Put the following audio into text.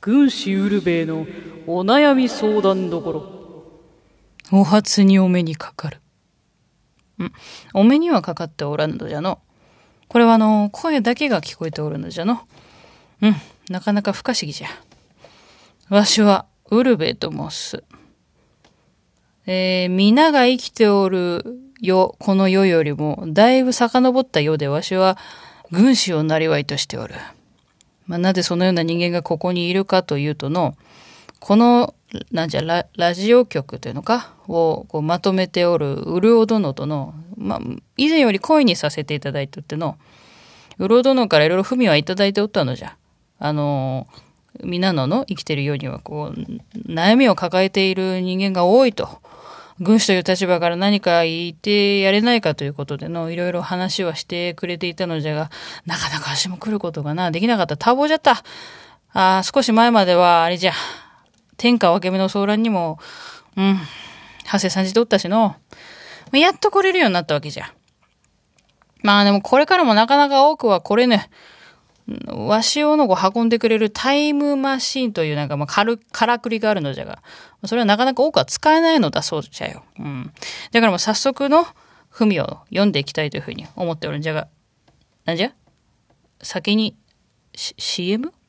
軍師ウルベイのお悩み相談どころ。 お初にお目にかかる。お目にはかかっておらぬのじゃの。これは声だけが聞こえておるのじゃの。なかなか不可思議じゃ。わしはウルベイと申す。皆が生きておる世、この世よりもだいぶ遡った世でわしは軍師をなりわいとしておる。なぜそのような人間がここにいるかというとの、このラジオ局というのかをこうまとめておるうるお殿との、以前より声にさせていただいておっての、うるお殿からいろいろ文はいただいておったのじゃ。皆の生きているようにはこう悩みを抱えている人間が多いと。軍師という立場から何か言ってやれないかということでのいろいろ話はしてくれていたのじゃが、なかなか足も来ることができなかった。多忙じゃった。少し前まではあれじゃ、天下分け目の騒乱にも長谷さんじとったしの、やっと来れるようになったわけじゃ。でもこれからもなかなか多くは来れぬ。わしを運んでくれるタイムマシーンというからくりがあるのじゃが、それはなかなか多くは使えないのだそうじゃよ。だから早速の文を読んでいきたいというふうに思っておるんじゃが、なんじゃ先に、CM？